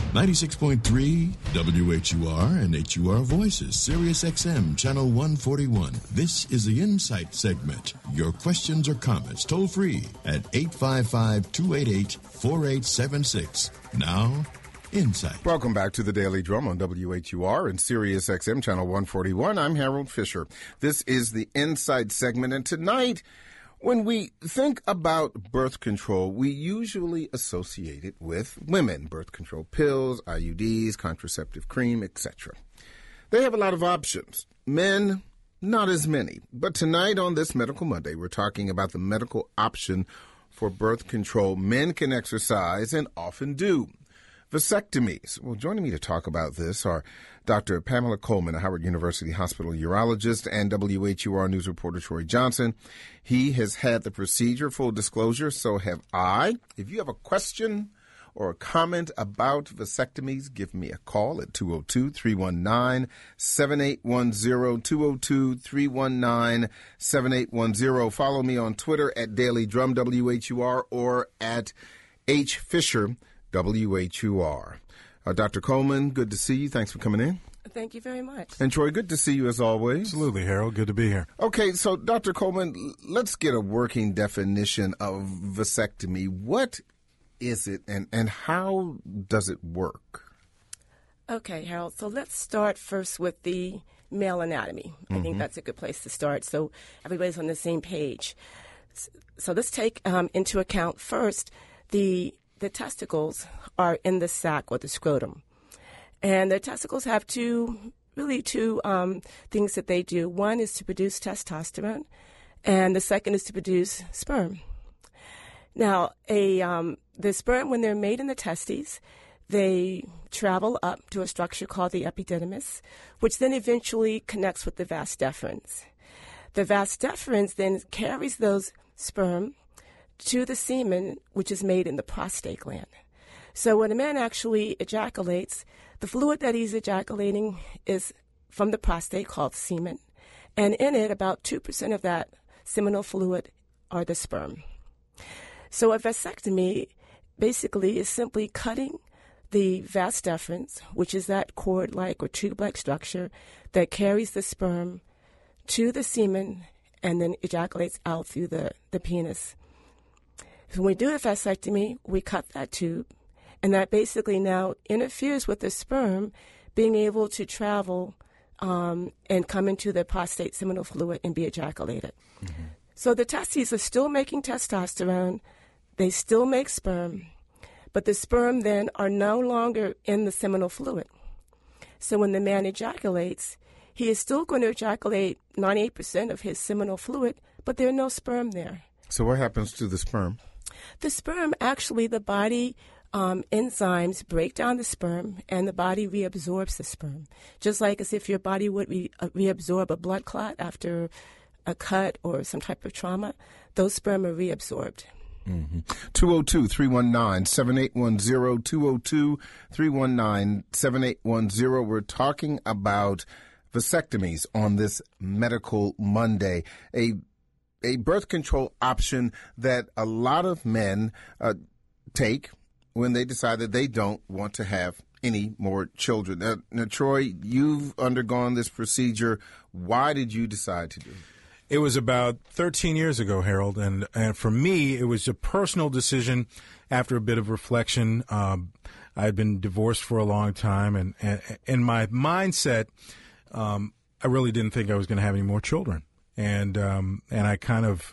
96.3 WHUR and HUR Voices, Sirius XM, Channel 141. This is the Insight segment. Your questions or comments toll free at 855-288-4876. Now, Insight. Welcome back to the Daily Drum on WHUR and Sirius XM, Channel 141. I'm Harold Fisher. This is the Insight segment, and tonight, when we think about birth control, we usually associate it with women. Birth control pills, IUDs, contraceptive cream, etc. They have a lot of options. Men, not as many. But tonight on this Medical Monday, we're talking about the medical option for birth control men can exercise and often do. Vasectomies. Well, joining me to talk about this are Dr. Pamela Coleman, a Howard University Hospital urologist, and WHUR News reporter Troy Johnson. He has had the procedure, full disclosure, so have I. If you have a question or a comment about vasectomies, give me a call at 202-319-7810, 202-319-7810. Follow me on Twitter at Daily Drum WHUR or at HFisher WHUR. Dr. Coleman, good to see you. Thanks for coming in. Thank you very much. And Troy, good to see you as always. Absolutely, Harold. Good to be here. Okay, so Dr. Coleman, let's get a working definition of vasectomy. What is it and how does it work? Okay, Harold. So let's start first with the male anatomy. I think that's a good place to start so everybody's on the same page. So let's take into account first the testicles are in the sac or the scrotum. And the testicles have two things that they do. One is to produce testosterone, and the second is to produce sperm. Now, the sperm, when they're made in the testes, they travel up to a structure called the epididymis, which then eventually connects with the vas deferens. The vas deferens then carries those sperm to the semen, which is made in the prostate gland. So when a man actually ejaculates, the fluid that he's ejaculating is from the prostate called semen. And in it, about 2% of that seminal fluid are the sperm. So a vasectomy basically is simply cutting the vas deferens, which is that cord-like or tube-like structure that carries the sperm to the semen and then ejaculates out through the penis. So when we do a vasectomy, we cut that tube, and that basically now interferes with the sperm being able to travel and come into the prostate seminal fluid and be ejaculated. Mm-hmm. So the testes are still making testosterone. They still make sperm, but the sperm then are no longer in the seminal fluid. So when the man ejaculates, he is still going to ejaculate 98% of his seminal fluid, but there are no sperm there. So what happens to the sperm? The sperm, actually, the body enzymes break down the sperm, and the body reabsorbs the sperm, just like as if your body would reabsorb a blood clot after a cut or some type of trauma. Those sperm are reabsorbed. 202-319-7810, 202-319-7810. We're talking about vasectomies on this Medical Monday, a birth control option that a lot of men take when they decide that they don't want to have any more children. Now, Troy, you've undergone this procedure. Why did you decide to do it? It was about 13 years ago, Harold, and for me, it was a personal decision after a bit of reflection. I had been divorced for a long time, and in my mindset, I really didn't think I was going to have any more children. And I kind of,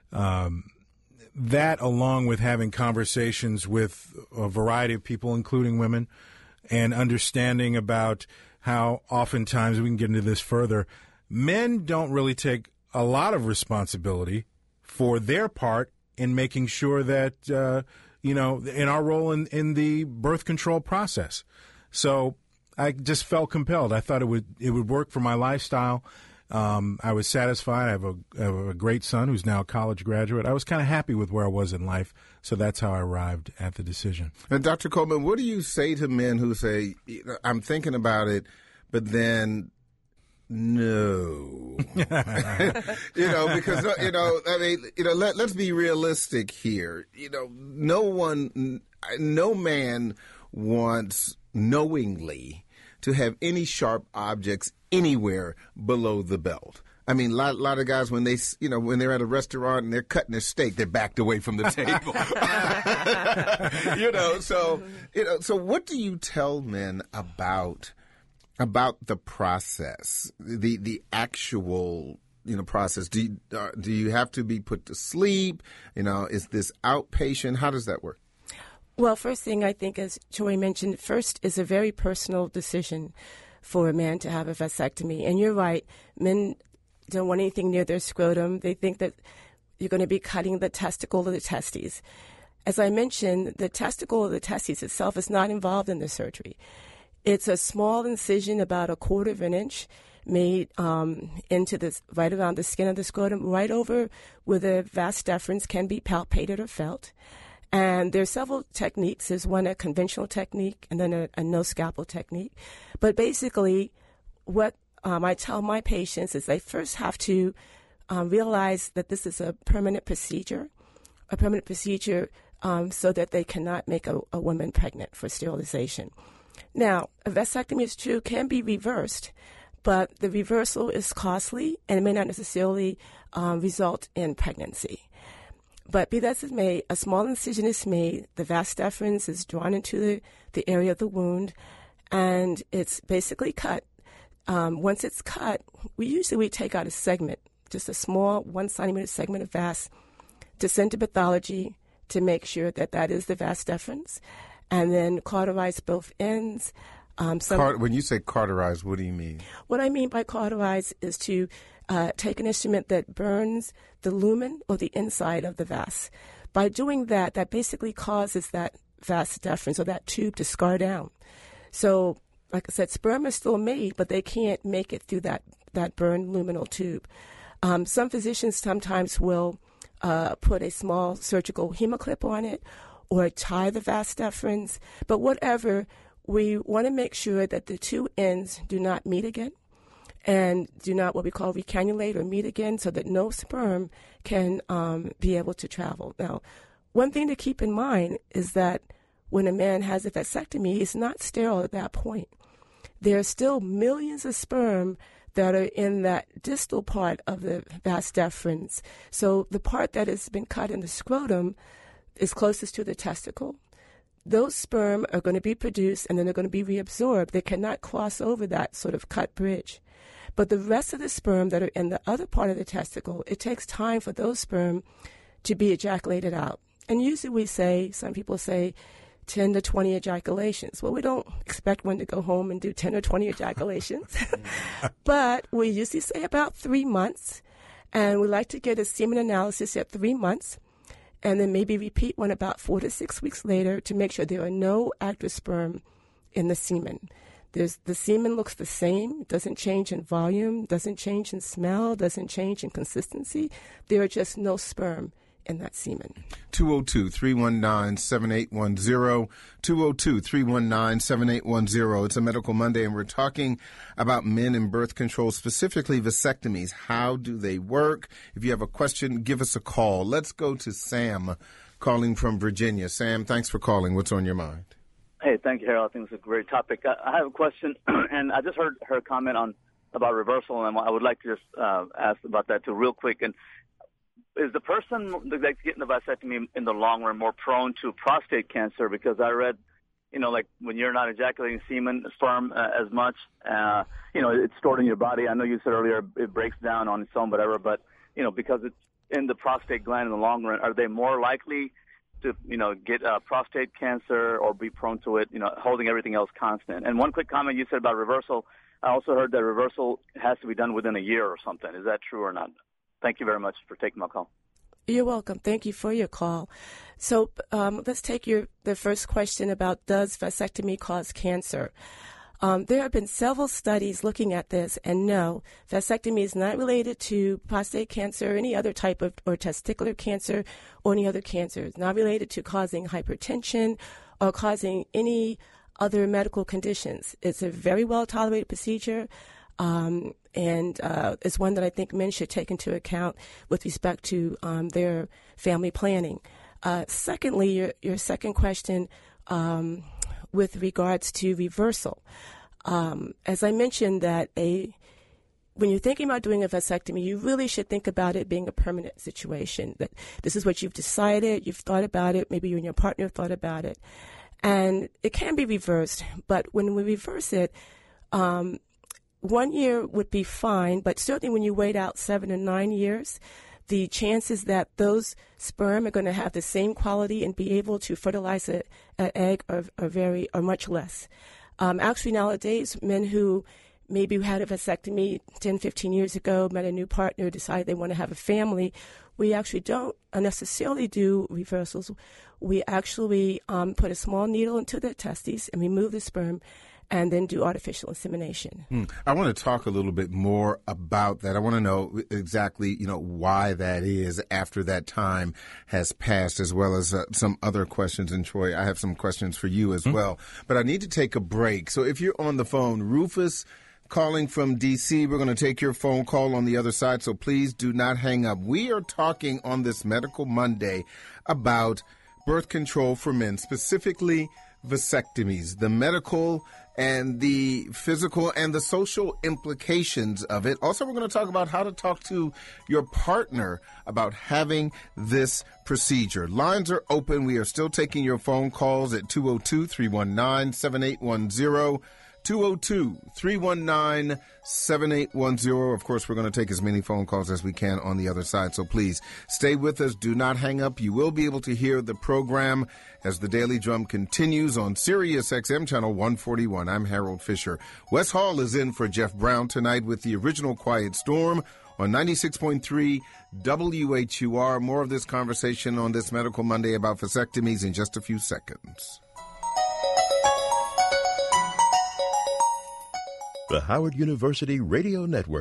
that along with having conversations with a variety of people, including women, and understanding about how oftentimes, we can get into this further, men don't really take a lot of responsibility for their part in making sure that, in our role in the birth control process. So I just felt compelled. I thought it would work for my lifestyle. I was satisfied. I have a great son who's now a college graduate. I was kind of happy with where I was in life, so that's how I arrived at the decision. And Dr. Coleman, what do you say to men who say, I'm thinking about it, but then no, because, let's be realistic here. No man wants knowingly to have any sharp objects anywhere below the belt? I mean, a lot of guys, when they're at a restaurant and they're cutting their steak, they're backed away from the table. So what do you tell men about the process, the actual process? Do you have to be put to sleep? Is this outpatient? How does that work? Well, first thing I think, as Joy mentioned, first is a very personal decision for a man to have a vasectomy. And you're right, men don't want anything near their scrotum. They think that you're going to be cutting the testicle or the testes. As I mentioned, the testicle or the testes itself is not involved in the surgery. It's a small incision about 1/4 of an inch made into this, right around the skin of the scrotum, right over where the vas deferens can be palpated or felt. And there are several techniques. There's one, a conventional technique, and then a no scalpel technique. But basically, what I tell my patients is they first have to realize that this is a permanent procedure so that they cannot make a woman pregnant for sterilization. Now, a vasectomy, is true, can be reversed, but the reversal is costly and it may not necessarily result in pregnancy. But be that as it may, a small incision is made, the vas deferens is drawn into the area of the wound, and it's basically cut. Once it's cut, we take out a segment, just a small 1 centimeter segment of vas, to send to pathology to make sure that is the vas deferens, and then cauterize both ends. When you say cauterize, what do you mean? What I mean by cauterize is to take an instrument that burns the lumen or the inside of the vas. By doing that, that basically causes that vas deferens or that tube to scar down. So, like I said, sperm is still made, but they can't make it through that burned luminal tube. Some physicians sometimes will put a small surgical hemoclip on it or tie the vas deferens. But whatever, we want to make sure that the two ends do not meet again and do not what we call recannulate or meet again, so that no sperm can be able to travel. Now, one thing to keep in mind is that when a man has a vasectomy, he's not sterile at that point. There are still millions of sperm that are in that distal part of the vas deferens. So the part that has been cut in the scrotum is closest to the testicle. Those sperm are going to be produced and then they're going to be reabsorbed. They cannot cross over that sort of cut bridge. But the rest of the sperm that are in the other part of the testicle, it takes time for those sperm to be ejaculated out. And usually some people say, 10 to 20 ejaculations. Well, we don't expect one to go home and do 10 or 20 ejaculations, but we usually say about 3 months, and we like to get a semen analysis at 3 months, and then maybe repeat one about 4 to 6 weeks later to make sure there are no active sperm in the semen. The semen looks the same, doesn't change in volume, doesn't change in smell, doesn't change in consistency. There are just no sperm in that semen. 202-319-7810, 202-319-7810. It's a Medical Monday, and we're talking about men and birth control, specifically vasectomies. How do they work? If you have a question, give us a call. Let's go to Sam calling from Virginia. Sam, thanks for calling. What's on your mind? Hey, thank you, Harold. I think it's a great topic. I have a question, and I just heard her comment about reversal, and I would like to just ask about that too real quick. And is the person that's getting the vasectomy in the long run more prone to prostate cancer? Because I read, like when you're not ejaculating sperm as much, it's stored in your body. I know you said earlier it breaks down on its own, whatever, but, because it's in the prostate gland in the long run, are they more likely to, get prostate cancer or be prone to it, holding everything else constant? And one quick comment you said about reversal, I also heard that reversal has to be done within a year or something. Is that true or not? Thank you very much for taking my call. You're welcome. Thank you for your call. So let's take the first question about, does vasectomy cause cancer? There have been several studies looking at this, and no, vasectomy is not related to prostate cancer, any other type of, or testicular cancer, or any other cancer. It's not related to causing hypertension or causing any other medical conditions. It's a very well-tolerated procedure. And it's one that I think men should take into account with respect to their family planning. Secondly, your second question with regards to reversal. As I mentioned, that when you're thinking about doing a vasectomy, you really should think about it being a permanent situation, that this is what you've decided, you've thought about it, maybe you and your partner have thought about it. And it can be reversed, but when we reverse it, 1 year would be fine, but certainly when you wait out 7 and 9 years, the chances that those sperm are going to have the same quality and be able to fertilize an egg are much less. Actually, nowadays, men who maybe had a vasectomy 10, 15 years ago, met a new partner, decided they want to have a family, we actually don't necessarily do reversals. We actually put a small needle into the testes and remove the sperm and then do artificial insemination. I want to talk a little bit more about that. I want to know exactly, why that is after that time has passed, as well as some other questions. And Troy, I have some questions for you as well. But I need to take a break. So if you're on the phone, Rufus calling from D.C., we're going to take your phone call on the other side, so please do not hang up. We are talking on this Medical Monday about birth control for men, specifically vasectomies, the medical and the physical and the social implications of it. Also, we're going to talk about how to talk to your partner about having this procedure. Lines are open. We are still taking your phone calls at 202-319-7810. 202-319-7810. Of course, we're going to take as many phone calls as we can on the other side, so please stay with us. Do not hang up. You will be able to hear the program as the Daily Drum continues on Sirius XM Channel 141. I'm Harold Fisher. Wes Hall is in for Jeff Brown tonight with the original Quiet Storm on 96.3 WHUR. More of this conversation on this Medical Monday about vasectomies in just a few seconds. The Howard University Radio Network.